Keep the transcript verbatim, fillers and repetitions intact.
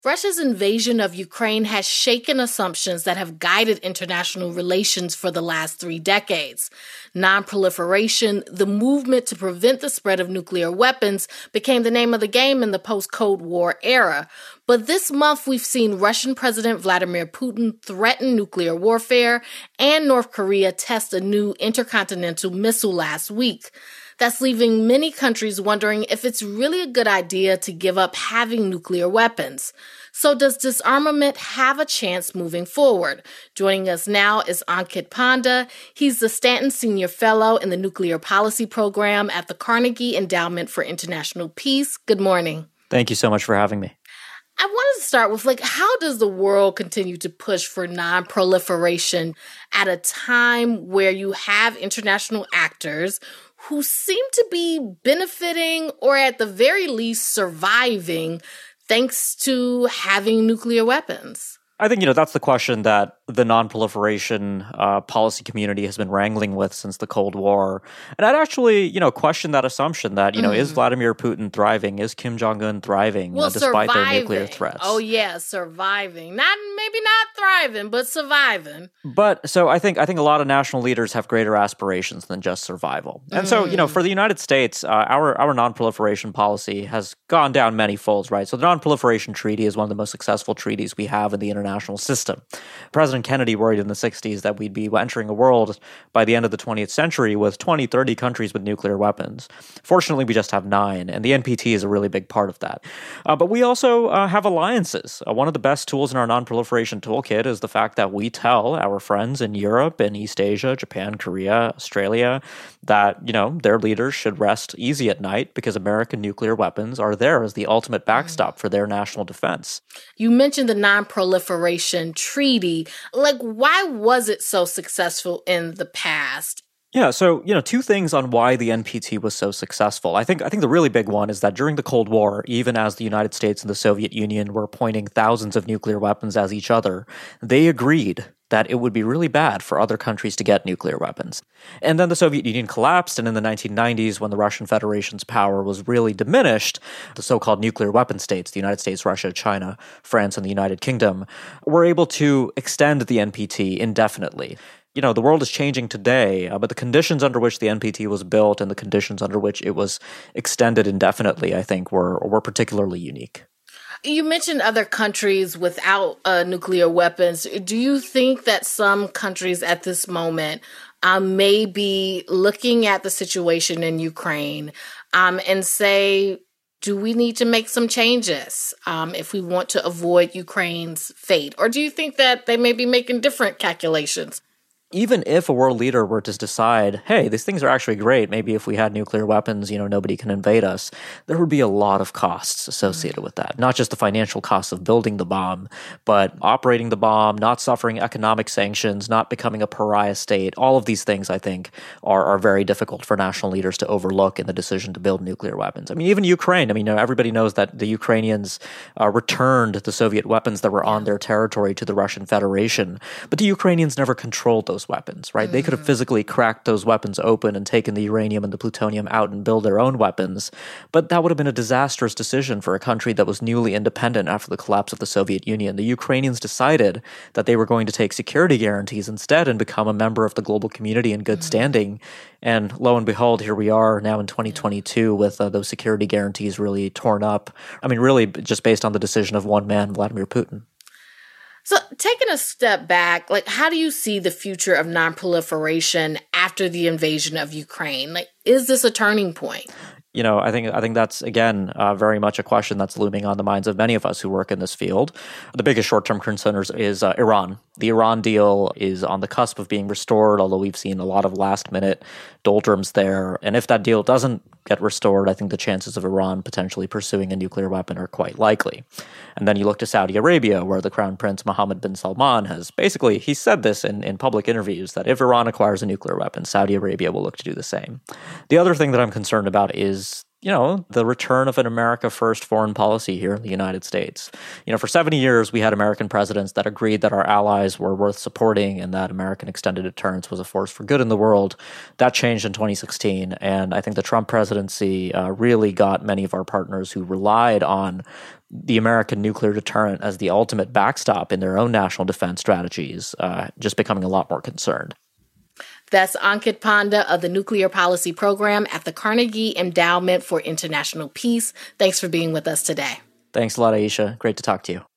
Russia's invasion of Ukraine has shaken assumptions that have guided international relations for the last three decades. Non-proliferation, the movement to prevent the spread of nuclear weapons, became the name of the game in the post-Cold War era. But this month, we've seen Russian President Vladimir Putin threaten nuclear warfare, and North Korea test a new intercontinental missile last week. That's leaving many countries wondering if it's really a good idea to give up having nuclear weapons. So does disarmament have a chance moving forward? Joining us now is Ankit Panda. He's the Stanton Senior Fellow in the Nuclear Policy Program at the Carnegie Endowment for International Peace. Good morning. Thank you so much for having me. I wanted to start with, like, how does the world continue to push for non-proliferation at a time where you have international actors who seem to be benefiting or at the very least surviving thanks to having nuclear weapons? I think, you know, that's the question that the non-proliferation uh, policy community has been wrangling with since the Cold War. And I'd actually, you know, question that assumption that, you know, mm. is Vladimir Putin thriving? Is Kim Jong-un thriving well, uh, despite surviving. their nuclear threats? Oh, yeah, surviving. Not maybe not thriving, but surviving. But so I think I think a lot of national leaders have greater aspirations than just survival. And mm. so, you know, for the United States, uh, our, our non-proliferation policy has gone down many folds, right? So the Non-Proliferation Treaty is one of the most successful treaties we have in the international National system. President Kennedy worried in the sixties that we'd be entering a world by the end of the twentieth century with twenty, thirty countries with nuclear weapons. Fortunately, we just have nine, and the N P T is a really big part of that. Uh, but we also uh, have alliances. Uh, one of the best tools in our non-proliferation toolkit is the fact that we tell our friends in Europe and East Asia, Japan, Korea, Australia, that, you know, their leaders should rest easy at night because American nuclear weapons are there as the ultimate backstop for their national defense. You mentioned the non-proliferation Treaty. Like, why was it so successful in the past? Yeah, so, you know, two things on why the N P T was so successful. I think I think the really big one is that during the Cold War, even as the United States and the Soviet Union were pointing thousands of nuclear weapons at each other, they agreed that it would be really bad for other countries to get nuclear weapons. And then the Soviet Union collapsed, and in the nineteen nineties, when the Russian Federation's power was really diminished, the so-called nuclear weapon states, the United States, Russia, China, France, and the United Kingdom, were able to extend the N P T indefinitely. You know, the world is changing today, uh, but the conditions under which the N P T was built and the conditions under which it was extended indefinitely, I think, were were particularly unique. You mentioned other countries without uh, nuclear weapons. Do you think that some countries at this moment um, may be looking at the situation in Ukraine um, and say, do we need to make some changes um, if we want to avoid Ukraine's fate? Or do you think that they may be making different calculations? Even if a world leader were to decide, hey, these things are actually great, maybe if we had nuclear weapons, you know, nobody can invade us, there would be a lot of costs associated mm-hmm. with that. Not just the financial costs of building the bomb, but operating the bomb, not suffering economic sanctions, not becoming a pariah state. All of these things, I think, are, are very difficult for national leaders to overlook in the decision to build nuclear weapons. I mean, even Ukraine, I mean, you know, everybody knows that the Ukrainians uh, returned the Soviet weapons that were on their territory to the Russian Federation, but the Ukrainians never controlled those weapons, right? Mm. They could have physically cracked those weapons open and taken the uranium and the plutonium out and build their own weapons, but that would have been a disastrous decision for a country that was newly independent after the collapse of the Soviet Union. The Ukrainians decided that they were going to take security guarantees instead and become a member of the global community in good mm. standing. And lo and behold, here we are now in twenty twenty-two with uh, those security guarantees really torn up. I mean, really just based on the decision of one man, Vladimir Putin. So taking a step back, like, how do you see the future of non-proliferation after the invasion of Ukraine? Like, is this a turning point? You know, I think I think that's, again, uh, very much a question that's looming on the minds of many of us who work in this field. The biggest short-term concern is uh, Iran. The Iran deal is on the cusp of being restored, although we've seen a lot of last-minute doldrums there. And if that deal doesn't get restored, I think the chances of Iran potentially pursuing a nuclear weapon are quite likely. And then you look to Saudi Arabia, where the Crown Prince Mohammed bin Salman has basically, he said this in, in public interviews, that if Iran acquires a nuclear weapon, Saudi Arabia will look to do the same. The other thing that I'm concerned about is you know, the return of an America first foreign policy here in the United States. You know, for seventy years, we had American presidents that agreed that our allies were worth supporting and that American extended deterrence was a force for good in the world. That changed in twenty sixteen. And I think the Trump presidency uh, really got many of our partners who relied on the American nuclear deterrent as the ultimate backstop in their own national defense strategies, uh, just becoming a lot more concerned. That's Ankit Panda of the Nuclear Policy Program at the Carnegie Endowment for International Peace. Thanks for being with us today. Thanks a lot, Aisha. Great to talk to you.